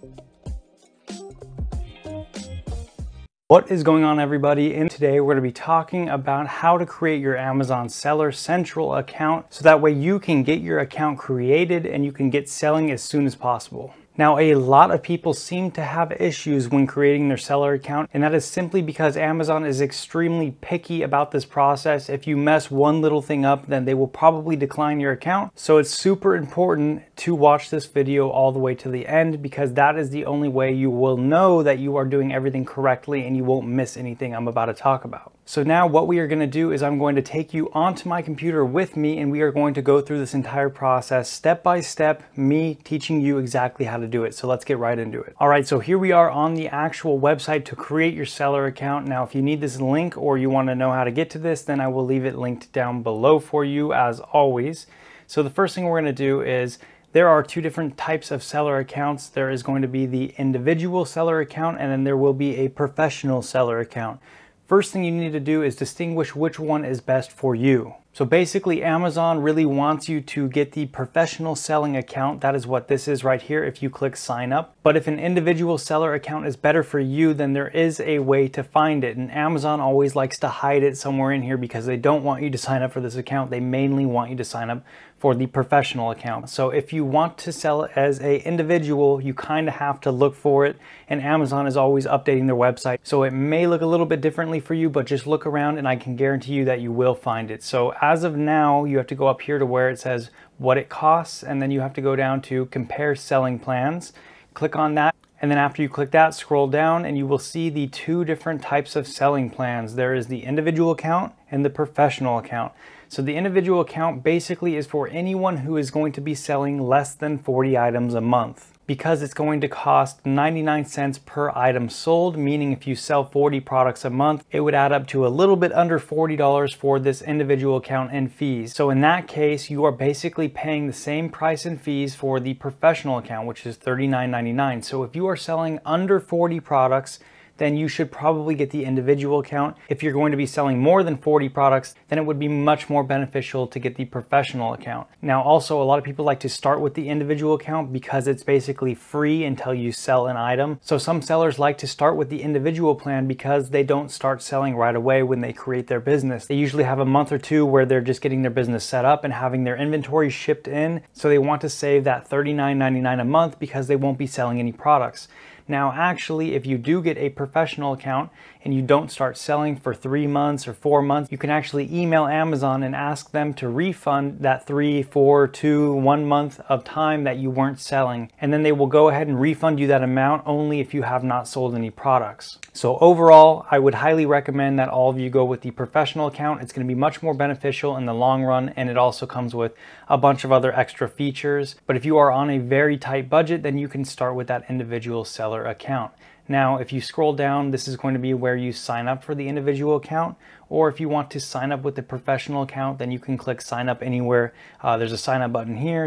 What is going on, everybody? And today we're going to be talking about how to create your Amazon Seller Central account so that way you can get your account created and you can get selling as soon as possible. Now, a lot of people seem to have issues when creating their seller account, and that is simply because Amazon is extremely picky about this process. If you mess one little thing up, then they will probably decline your account. So it's super important to watch this video all the way to the end, because that is the only way you will know that you are doing everything correctly and you won't miss anything I'm about to talk about. So now what we are going to do is I'm going to take you onto my computer with me, and we are going to go through this entire process step by step, me teaching you exactly how to do it. So let's get right into it. All right, so here we are on the actual website to create your seller account. Now, if you need this link or you want to know how to get to this, then I will leave it linked down below for you as always. So the first thing we're going to do is there are two different types of seller accounts. There is going to be the individual seller account, and then there will be a professional seller account. First thing you need to do is distinguish which one is best for you. So basically, Amazon really wants you to get the professional selling account. That is what this is right here if you click sign up. But if an individual seller account is better for you, then there is a way to find it. And Amazon always likes to hide it somewhere in here because they don't want you to sign up for this account. They mainly want you to sign up for the professional account. So if you want to sell as an individual, you kind of have to look for it. And Amazon is always updating their website. So it may look a little bit differently for you, but just look around and I can guarantee you that you will find it. So as of now, you have to go up here to where it says what it costs, and then you have to go down to compare selling plans. Click on that, and then after you click that, scroll down and you will see the two different types of selling plans. There is the individual account and the professional account. So the individual account basically is for anyone who is going to be selling less than 40 items a month, because it's going to cost 99 cents per item sold, meaning if you sell 40 products a month, it would add up to a little bit under $40 for this individual account and fees. So in that case, you are basically paying the same price and fees for the professional account, which is $39.99. So if you are selling under 40 products, then you should probably get the individual account. If you're going to be selling more than 40 products, then it would be much more beneficial to get the professional account. Now, also, a lot of people like to start with the individual account because it's basically free until you sell an item. So some sellers like to start with the individual plan because they don't start selling right away when they create their business. They usually have a month or two where they're just getting their business set up and having their inventory shipped in. So they want to save that $39.99 a month because they won't be selling any products. Now, actually, if you do get a professional account and you don't start selling for 3 months or 4 months, you can actually email Amazon and ask them to refund that 3, 4, 2, 1 month of time that you weren't selling. And then they will go ahead and refund you that amount only if you have not sold any products. So overall, I would highly recommend that all of you go with the professional account. It's going to be much more beneficial in the long run, and it also comes with a bunch of other extra features. But if you are on a very tight budget, then you can start with that individual seller account. Now, if you scroll down, this is going to be where you sign up for the individual account, or if you want to sign up with the professional account, then you can click sign up anywhere. There's a sign up button here,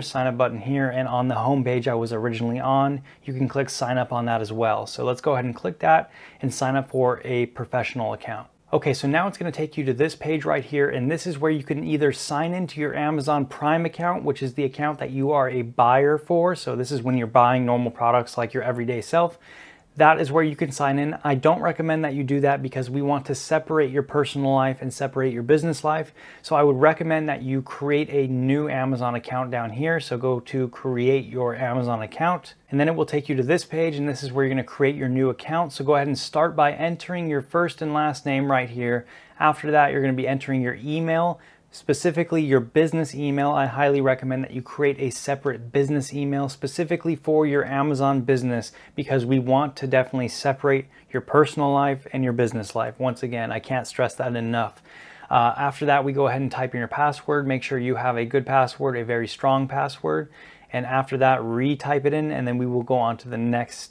and on the home page I was originally on, you can click sign up on that as well. So let's go ahead and click that and sign up for a professional account. Okay, so now it's going to take you to this page right here, and this is where you can either sign into your Amazon Prime account, which is the account that you are a buyer for. So this is when you're buying normal products like your everyday self. That is where you can sign in. I don't recommend that you do that because we want to separate your personal life and separate your business life. So I would recommend that you create a new Amazon account down here. So go to create your Amazon account, and then it will take you to this page, and this is where you're going to create your new account. So go ahead and start by entering your first and last name right here. After that, you're going to be entering your email, specifically your business email. I highly recommend that you create a separate business email specifically for your Amazon business, because we want to definitely separate your personal life and your business life. Once again, I can't stress that enough. After that, we go ahead and type in your password. Make sure you have a good password, a very strong password. And after that, retype it in, and then we will go on to the next step.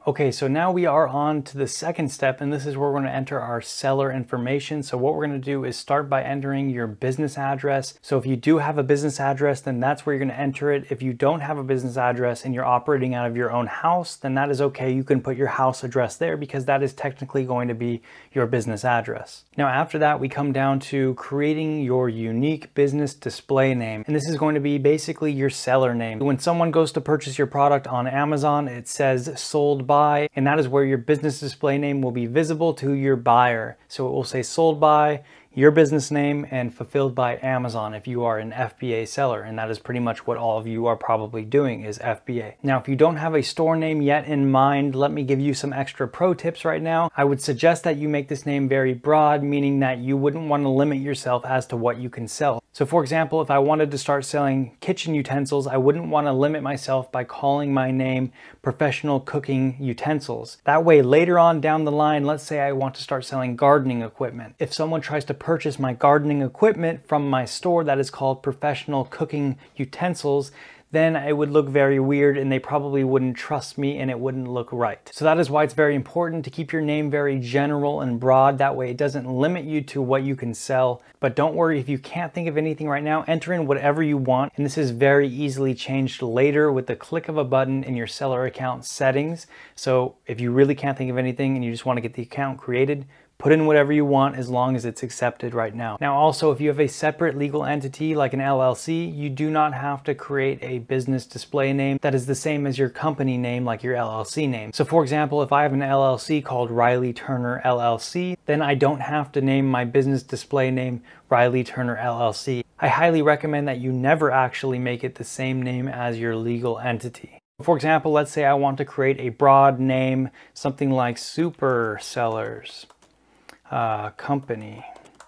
Okay, so now we are on to the second step, and this is where we're going to enter our seller information. So what we're going to do is start by entering your business address. So if you do have a business address, then that's where you're going to enter it. If you don't have a business address and you're operating out of your own house, then that is okay. You can put your house address there because that is technically going to be your business address. Now after that, we come down to creating your unique business display name. And this is going to be basically your seller name. When someone goes to purchase your product on Amazon, it says sold by, and that is where your business display name will be visible to your buyer. So it will say sold by, your business name, and fulfilled by Amazon if you are an FBA seller, and that is pretty much what all of you are probably doing is FBA. Now if you don't have a store name yet in mind, let me give you some extra pro tips right now. I would suggest that you make this name very broad, meaning that you wouldn't want to limit yourself as to what you can sell. So for example, if I wanted to start selling kitchen utensils, I wouldn't want to limit myself by calling my name Professional Cooking Utensils. That way later on down the line, let's say I want to start selling gardening equipment. If someone tries to purchase my gardening equipment from my store that is called Professional Cooking Utensils, then it would look very weird and they probably wouldn't trust me and it wouldn't look right. So that is why it's very important to keep your name very general and broad. That way it doesn't limit you to what you can sell. But don't worry if you can't think of anything right now, enter in whatever you want. And this is very easily changed later with the click of a button in your seller account settings. So if you really can't think of anything and you just want to get the account created, put in whatever you want as long as it's accepted right now. Now also, if you have a separate legal entity like an LLC, you do not have to create a business display name that is the same as your company name like your LLC name. So for example, if I have an LLC called Riley Turner LLC, then I don't have to name my business display name Riley Turner LLC. I highly recommend that you never actually make it the same name as your legal entity. For example, let's say I want to create a broad name, something like Super Sellers Company,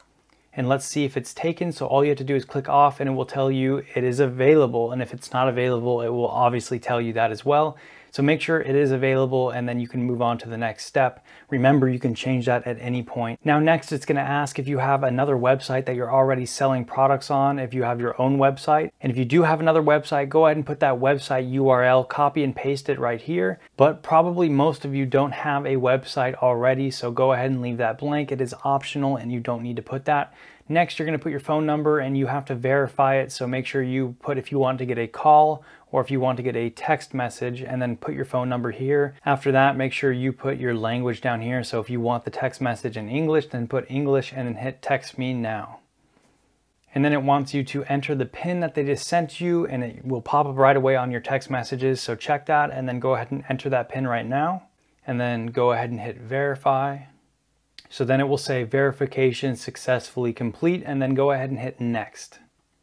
and let's see if it's taken. So all you have to do is click off and it will tell you it is available, and if it's not available it will obviously tell you that as well. So make sure it is available and then you can move on to the next step. Remember, you can change that at any point. Now next, it's going to ask if you have another website that you're already selling products on, if you have your own website. And if you do have another website, go ahead and put that website URL, copy and paste it right here. But probably most of you don't have a website already, so go ahead and leave that blank. It is optional and you don't need to put that. Next, you're going to put your phone number and you have to verify it. So make sure you put if you want to get a call or if you want to get a text message, and then put your phone number here. After that, make sure you put your language down here. So if you want the text message in English, then put English and then hit text me now. And then it wants you to enter the PIN that they just sent you, and it will pop up right away on your text messages. So check that and then go ahead and enter that PIN right now. And then go ahead and hit verify. So then it will say verification successfully complete, and then go ahead and hit next.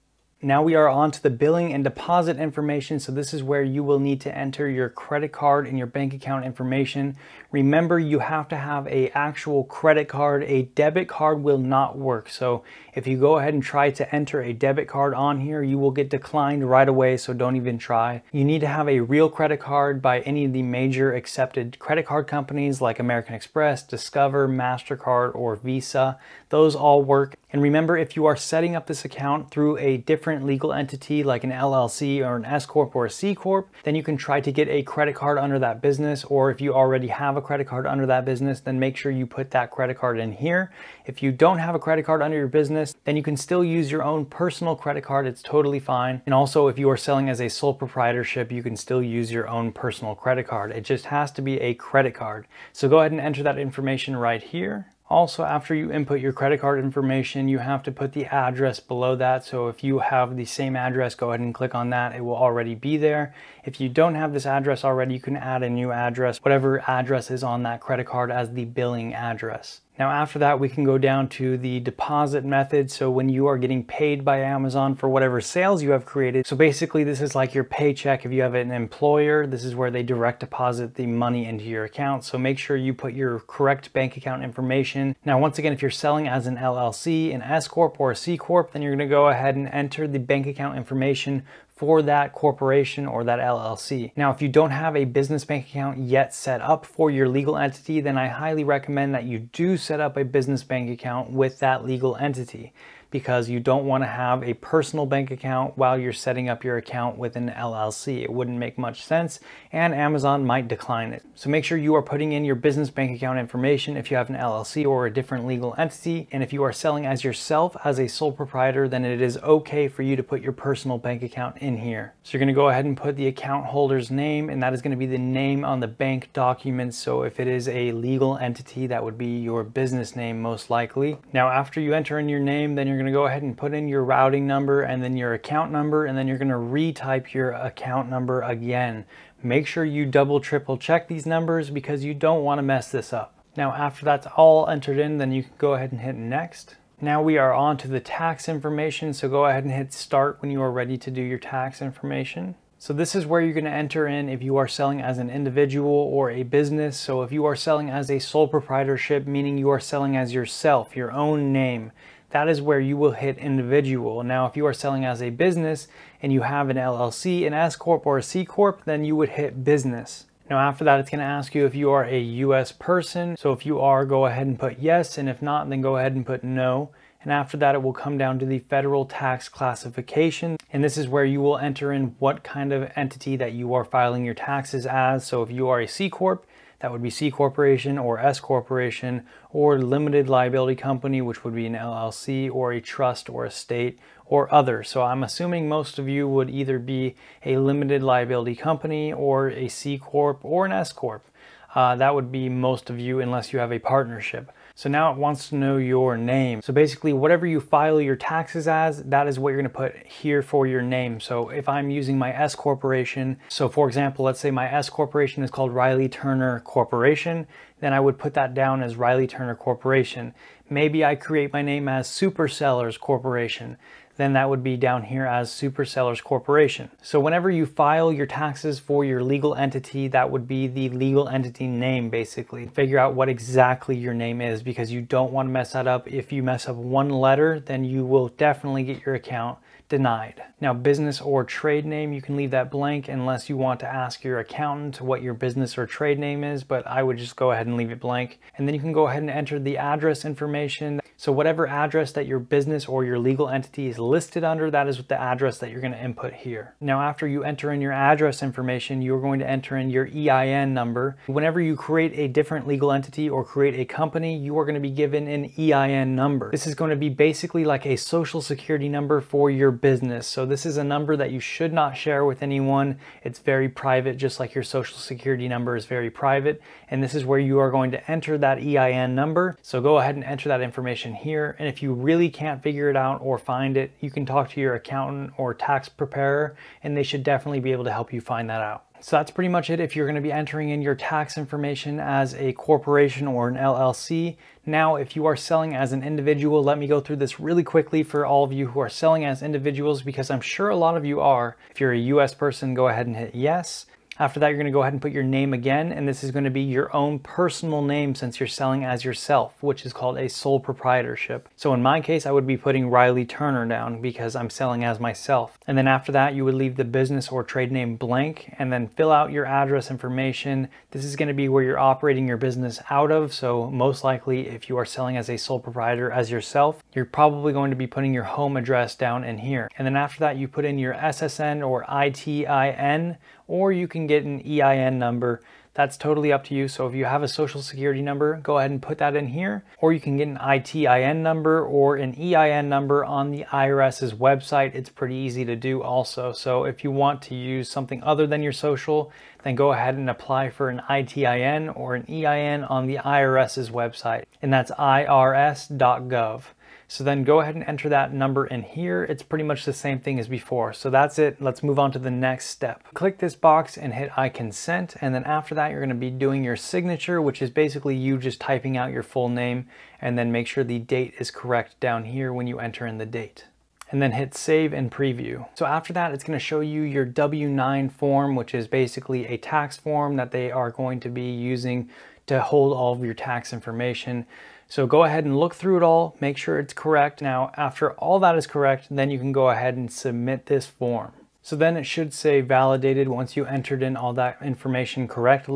Now we are on to the billing and deposit information. So this is where you will need to enter your credit card and your bank account information. Remember, you have to have an actual credit card. A debit card will not work. So if you go ahead and try to enter a debit card on here, you will get declined right away. So don't even try. You need to have a real credit card by any of the major accepted credit card companies like American Express, Discover, MasterCard, or Visa. Those all work. And remember, if you are setting up this account through a different legal entity like an LLC or an S Corp or a C Corp, then you can try to get a credit card under that business. Or if you already have a credit card under that business, then make sure you put that credit card in here. If you don't have a credit card under your business, then you can still use your own personal credit card. It's totally fine. And also, if you are selling as a sole proprietorship, you can still use your own personal credit card. It just has to be a credit card. So go ahead and enter that information right here. Also, after you input your credit card information, you have to put the address below that. So if you have the same address, go ahead and click on that. It will already be there. If you don't have this address already, you can add a new address, whatever address is on that credit card as the billing address. Now after that, we can go down to the deposit method. So when you are getting paid by Amazon for whatever sales you have created. So basically this is like your paycheck. If you have an employer, this is where they direct deposit the money into your account. So make sure you put your correct bank account information. Now once again, if you're selling as an LLC, an S Corp, or a C Corp, then you're going to go ahead and enter the bank account information for that corporation or that LLC. Now, if you don't have a business bank account yet set up for your legal entity, then I highly recommend that you do set up a business bank account with that legal entity. because you don't want to have a personal bank account while you're setting up your account with an LLC. It wouldn't make much sense, and Amazon might decline it. So make sure you are putting in your business bank account information if you have an LLC or a different legal entity, and if you are selling as yourself as a sole proprietor, then it is okay for you to put your personal bank account in here. So you're going to go ahead and put the account holder's name, and that is going to be the name on the bank documents. So if it is a legal entity, that would be your business name most likely. Now after you enter in your name, then you're going to go ahead and put in your routing number and then your account number, and then you're going to retype your account number again. Make sure you double, triple check these numbers because you don't want to mess this up. Now after that's all entered in, then you can go ahead and hit next. Now we are on to the tax information, so go ahead and hit start when you are ready to do your tax information. So this is where you're going to enter in if you are selling as an individual or a business. So if you are selling as a sole proprietorship, meaning you are selling as yourself, your own name, that is where you will hit individual. Now if you are selling as a business and you have an LLC, an S Corp or a C Corp, then you would hit business. Now after that, it's going to ask you if you are a US person. So if you are, go ahead and put yes, and if not, then go ahead and put no. And after that, it will come down to the federal tax classification. And this is where you will enter in what kind of entity that you are filing your taxes as. So if you are a C Corp, that would be C Corporation or S Corporation, or limited liability company, which would be an LLC, or a trust or estate, or other. So I'm assuming most of you would either be a limited liability company or a C Corp or an S Corp. That would be most of you unless you have a partnership. So now it wants to know your name. So basically whatever you file your taxes as, that is what you're going to put here for your name. So if I'm using my S Corporation, so for example, let's say my S Corporation is called Riley Turner Corporation, then I would put that down as Riley Turner Corporation. Maybe I create my name as Super Sellers Corporation, then that would be down here as Super Sellers Corporation. So whenever you file your taxes for your legal entity, that would be the legal entity name basically. Figure out what exactly your name is because you don't want to mess that up. If you mess up one letter, then you will definitely get your account denied. Now business or trade name, you can leave that blank unless you want to ask your accountant what your business or trade name is, but I would just go ahead and leave it blank. And then you can go ahead and enter the address information. So whatever address that your business or your legal entity is listed under, that is the address that you're going to input here. Now after you enter in your address information, you're going to enter in your EIN number. Whenever you create a different legal entity or create a company, you are going to be given an EIN number. This is going to be basically like a social security number for your business. So this is a number that you should not share with anyone. It's very private, just like your social security number is very private. And this is where you are going to enter that EIN number. So go ahead and enter that information here. And if you really can't figure it out or find it, you can talk to your accountant or tax preparer, and they should definitely be able to help you find that out. So that's pretty much it if you're going to be entering in your tax information as a corporation or an LLC. Now, if you are selling as an individual, let me go through this really quickly for all of you who are selling as individuals, because I'm sure a lot of you are. If you're a US person, go ahead and hit yes. After that, you're going to go ahead and put your name again, and this is going to be your own personal name since you're selling as yourself, which is called a sole proprietorship. So in my case, I would be putting Riley Turner down because I'm selling as myself. And then after that, you would leave the business or trade name blank and then fill out your address information. This is going to be where you're operating your business out of. So most likely, if you are selling as a sole proprietor as yourself, you're probably going to be putting your home address down in here. And then after that, you put in your SSN or ITIN, or you can get an EIN number. That's totally up to you. So if you have a social security number, go ahead and put that in here, or you can get an ITIN number or an EIN number on the IRS's website. It's pretty easy to do also. So if you want to use something other than your social, then go ahead and apply for an ITIN or an EIN on the IRS's website, and that's irs.gov. So then go ahead and enter that number in here. It's pretty much the same thing as before. So that's it. Let's move on to the next step. Click this box and hit I consent. And then after that, you're going to be doing your signature, which is basically you just typing out your full name, and then make sure the date is correct down here when you enter in the date. And then hit save and preview. So after that, it's going to show you your W-9 form, which is basically a tax form that they are going to be using to hold all of your tax information. So go ahead and look through it all, make sure it's correct. Now, after all that is correct, then you can go ahead and submit this form. So then it should say validated once you entered in all that information correctly.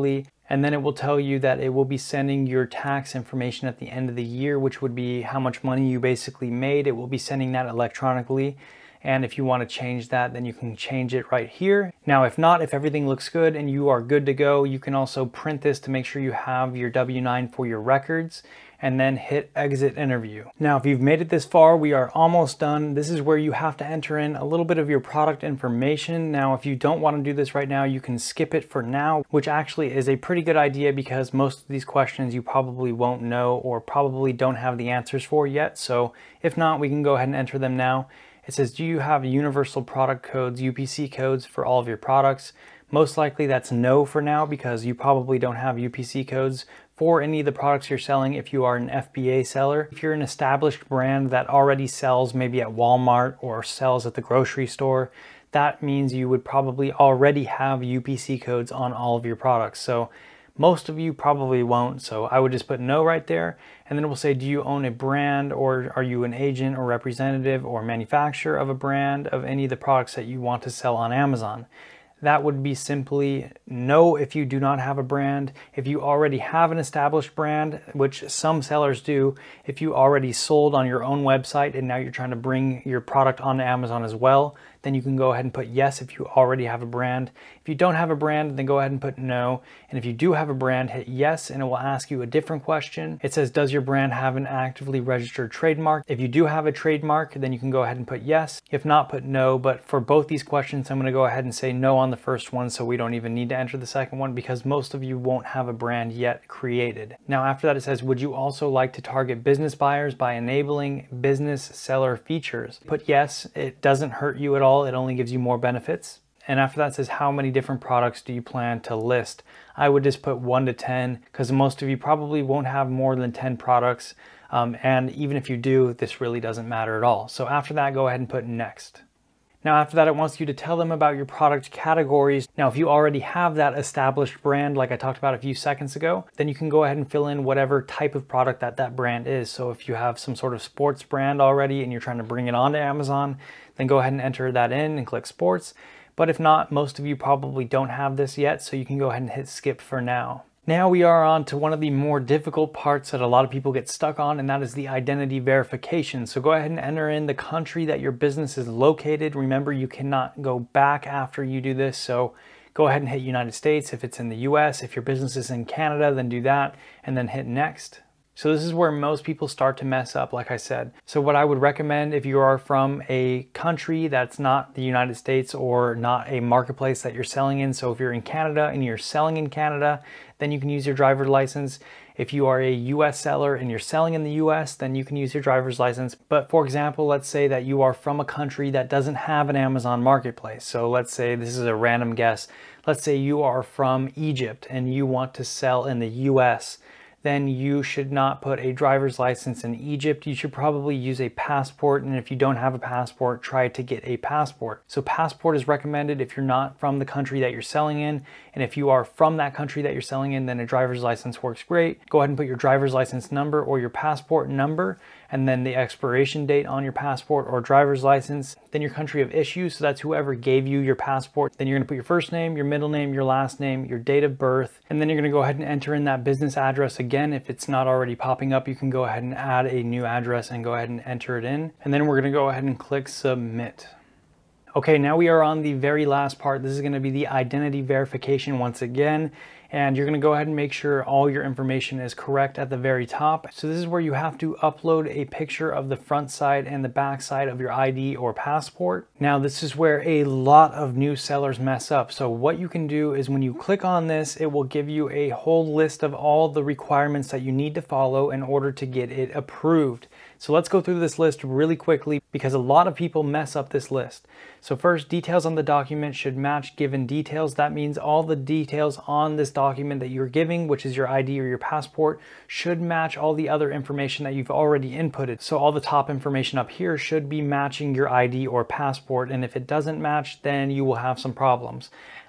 And then it will tell you that it will be sending your tax information at the end of the year, which would be how much money you basically made. It will be sending that electronically. And if you want to change that, then you can change it right here. Now, if not, if everything looks good and you are good to go, you can also print this to make sure you have your W-9 for your records, and then hit exit interview. Now, if you've made it this far, we are almost done. This is where you have to enter in a little bit of your product information. Now, if you don't want to do this right now, you can skip it for now, which actually is a pretty good idea because most of these questions you probably won't know or probably don't have the answers for yet. So if not, we can go ahead and enter them now. It says, do you have universal product codes, UPC codes for all of your products? Most likely that's no for now because you probably don't have UPC codes for any of the products you're selling if you are an FBA seller. If you're an established brand that already sells maybe at Walmart or sells at the grocery store, that means you would probably already have UPC codes on all of your products. So most of you probably won't, so I would just put no right there, and then it will say, do you own a brand, or are you an agent or representative or manufacturer of a brand of any of the products that you want to sell on Amazon? That would be simply no if you do not have a brand. If you already have an established brand, which some sellers do, if you already sold on your own website and now you're trying to bring your product onto Amazon as well, then you can go ahead and put yes if you already have a brand. If you don't have a brand, then go ahead and put no. And if you do have a brand, hit yes, and it will ask you a different question. It says, does your brand have an actively registered trademark? If you do have a trademark, then you can go ahead and put yes. If not, put no. But for both these questions, I'm going to go ahead and say no on the first one, so we don't even need to enter the second one because most of you won't have a brand yet created. Now after that, it says, would you also like to target business buyers by enabling business seller features? Put yes. It doesn't hurt you at all. It only gives you more benefits. And after that, it says, how many different products do you plan to list? I would just put 1 to 10 because most of you probably won't have more than 10 products. And even if you do, this really doesn't matter at all. So after that, go ahead and put next. Now after that, it wants you to tell them about your product categories. Now, if you already have that established brand, like I talked about a few seconds ago, then you can go ahead and fill in whatever type of product that brand is. So if you have some sort of sports brand already and you're trying to bring it onto Amazon, then go ahead and enter that in and click sports. But if not, most of you probably don't have this yet, so you can go ahead and hit skip for now. Now we are on to one of the more difficult parts that a lot of people get stuck on, and that is the identity verification. So go ahead and enter in the country that your business is located. Remember, you cannot go back after you do this, so go ahead and hit United States if it's in the US. If your business is in Canada, then do that, and then hit next. So this is where most people start to mess up, like I said. So what I would recommend if you are from a country that's not the United States or not a marketplace that you're selling in, so if you're in Canada and you're selling in Canada, then you can use your driver's license. If you are a US seller and you're selling in the US, then you can use your driver's license. But for example, let's say that you are from a country that doesn't have an Amazon marketplace. So let's say, this is a random guess, let's say you are from Egypt and you want to sell in the US. Then you should not put a driver's license in Egypt. You should probably use a passport, and if you don't have a passport, try to get a passport. So passport is recommended if you're not from the country that you're selling in, and if you are from that country that you're selling in, then a driver's license works great. Go ahead and put your driver's license number or your passport number, and then the expiration date on your passport or driver's license, then your country of issue, so that's whoever gave you your passport. Then you're gonna put your first name, your middle name, your last name, your date of birth, and then you're gonna go ahead and enter in that business address again. If it's not already popping up, you can go ahead and add a new address and go ahead and enter it in. And then we're gonna go ahead and click submit. Okay, now we are on the very last part. This is gonna be the identity verification once again. And you're gonna go ahead and make sure all your information is correct at the very top. So this is where you have to upload a picture of the front side and the back side of your ID or passport. Now this is where a lot of new sellers mess up. So what you can do is when you click on this, it will give you a whole list of all the requirements that you need to follow in order to get it approved. So let's go through this list really quickly because a lot of people mess up this list. So first, details on the document should match given details. That means all the details on this document that you're giving, which is your ID or your passport, should match all the other information that you've already inputted. So all the top information up here should be matching your ID or passport. And if it doesn't match, then you will have some problems.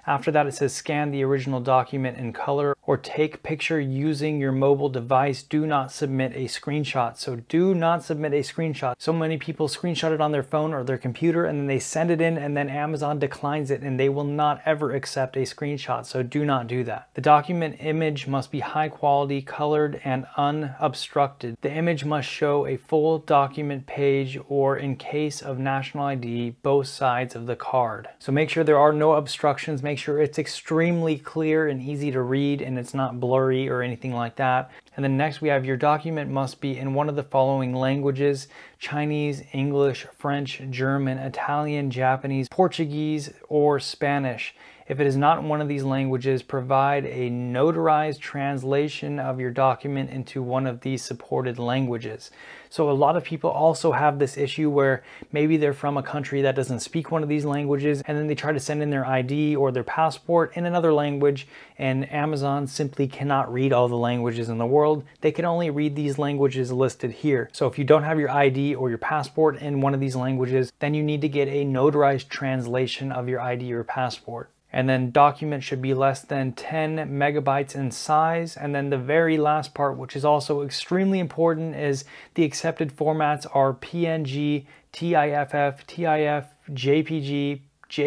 After that, it says scan the original document in color or take picture using your mobile device. Do not submit a screenshot. So do not submit a screenshot. So many people screenshot it on their phone or their computer and then they send it in and then Amazon declines it and they will not ever accept a screenshot. So do not do that. The document image must be high quality, colored, and unobstructed. The image must show a full document page or, in case of national ID, both sides of the card. So make sure there are no obstructions. Make sure it's extremely clear and easy to read and it's not blurry or anything like that. And then next we have your document must be in one of the following languages: Chinese, English, French, German, Italian, Japanese, Portuguese, or Spanish. If it is not in one of these languages, provide a notarized translation of your document into one of these supported languages. So a lot of people also have this issue where maybe they're from a country that doesn't speak one of these languages and then they try to send in their ID or their passport in another language, and Amazon simply cannot read all the languages in the world. They can only read these languages listed here. So if you don't have your ID or your passport in one of these languages, then you need to get a notarized translation of your ID or passport. And then document should be less than 10 megabytes in size. And then the very last part, which is also extremely important, is the accepted formats are PNG, TIFF, TIF, JPG,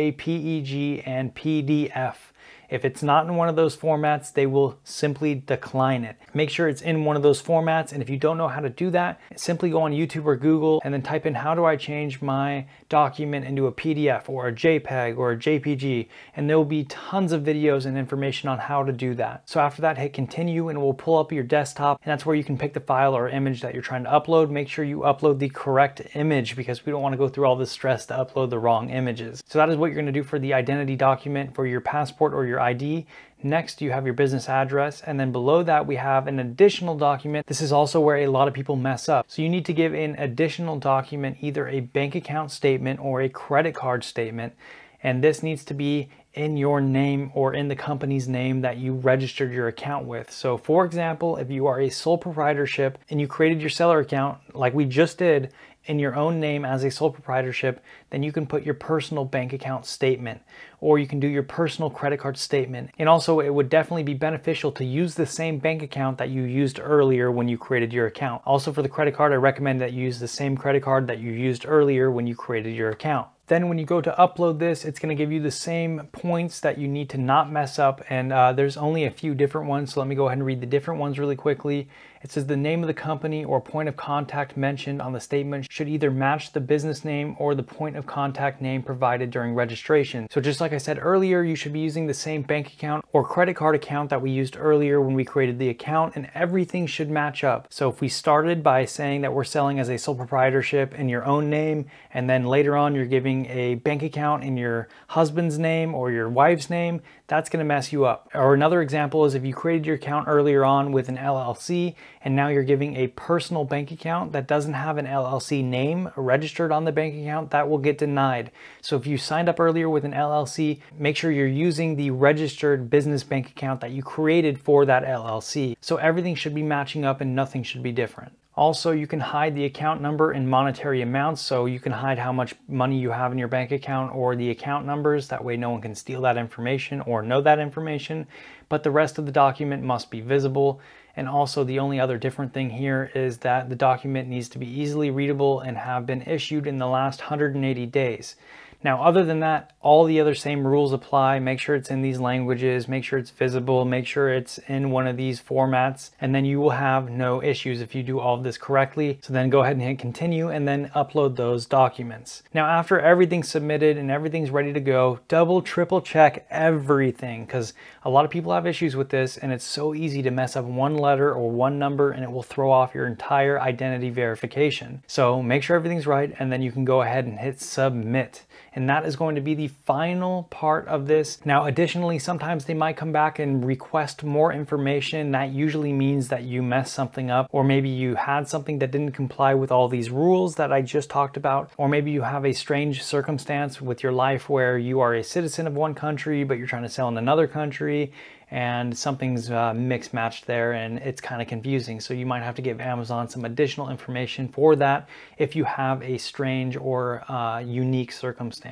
JPEG, and PDF. If it's not in one of those formats, they will simply decline it. Make sure it's in one of those formats, and if you don't know how to do that, simply go on YouTube or Google and then type in how do I change my document into a PDF or a JPEG or a JPG, and there will be tons of videos and information on how to do that. So after that, hit continue and it will pull up your desktop, and that's where you can pick the file or image that you're trying to upload. Make sure you upload the correct image because we don't want to go through all this stress to upload the wrong images. So that is what you're going to do for the identity document for your passport or your ID. Next, you have your business address, and then below that we have an additional document. This is also where a lot of people mess up. So you need to give an additional document, either a bank account statement or a credit card statement, and this needs to be in your name or in the company's name that you registered your account with. So for example, if you are a sole proprietorship and you created your seller account like we just did in your own name as a sole proprietorship, then you can put your personal bank account statement, or you can do your personal credit card statement. And also it would definitely be beneficial to use the same bank account that you used earlier when you created your account. Also for the credit card, I recommend that you use the same credit card that you used earlier when you created your account. Then when you go to upload this, it's going to give you the same points that you need to not mess up, and there's only a few different ones, so let me go ahead and read the different ones really quickly. It says the name of the company or point of contact mentioned on the statement should either match the business name or the point of contact name provided during registration. So just like I said earlier, you should be using the same bank account or credit card account that we used earlier when we created the account, and everything should match up. So if we started by saying that we're selling as a sole proprietorship in your own name, and then later on you're giving a bank account in your husband's name or your wife's name, that's going to mess you up. Or another example is if you created your account earlier on with an LLC and now you're giving a personal bank account that doesn't have an LLC name registered on the bank account, that will get denied. So if you signed up earlier with an LLC, make sure you're using the registered business bank account that you created for that LLC. So everything should be matching up and nothing should be different. Also, you can hide the account number and monetary amounts, so you can hide how much money you have in your bank account or the account numbers. That way no one can steal that information or know that information, but the rest of the document must be visible. And also the only other different thing here is that the document needs to be easily readable and have been issued in the last 180 days. Now, other than that, all the other same rules apply. Make sure it's in these languages, make sure it's visible, make sure it's in one of these formats, and then you will have no issues if you do all of this correctly. So then go ahead and hit continue and then upload those documents. Now, after everything's submitted and everything's ready to go, double, triple check everything, because a lot of people have issues with this and it's so easy to mess up one letter or one number and it will throw off your entire identity verification. So make sure everything's right and then you can go ahead and hit submit. And that is going to be the final part of this. Now, additionally, sometimes they might come back and request more information. That usually means that you messed something up, or maybe you had something that didn't comply with all these rules that I just talked about, or maybe you have a strange circumstance with your life where you are a citizen of one country, but you're trying to sell in another country, and something's mixed matched there and it's kind of confusing. So you might have to give Amazon some additional information for that if you have a strange or unique circumstance.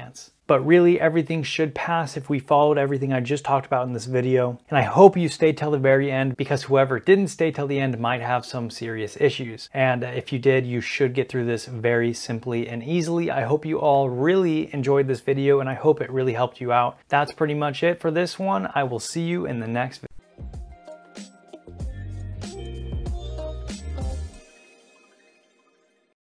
but really everything should pass if we followed everything I just talked about in this video. And I hope you stayed till the very end, because whoever didn't stay till the end might have some serious issues. And if you did, you should get through this very simply and easily. I hope you all really enjoyed this video, and I hope it really helped you out. That's pretty much it for this one. I will see you in the next video.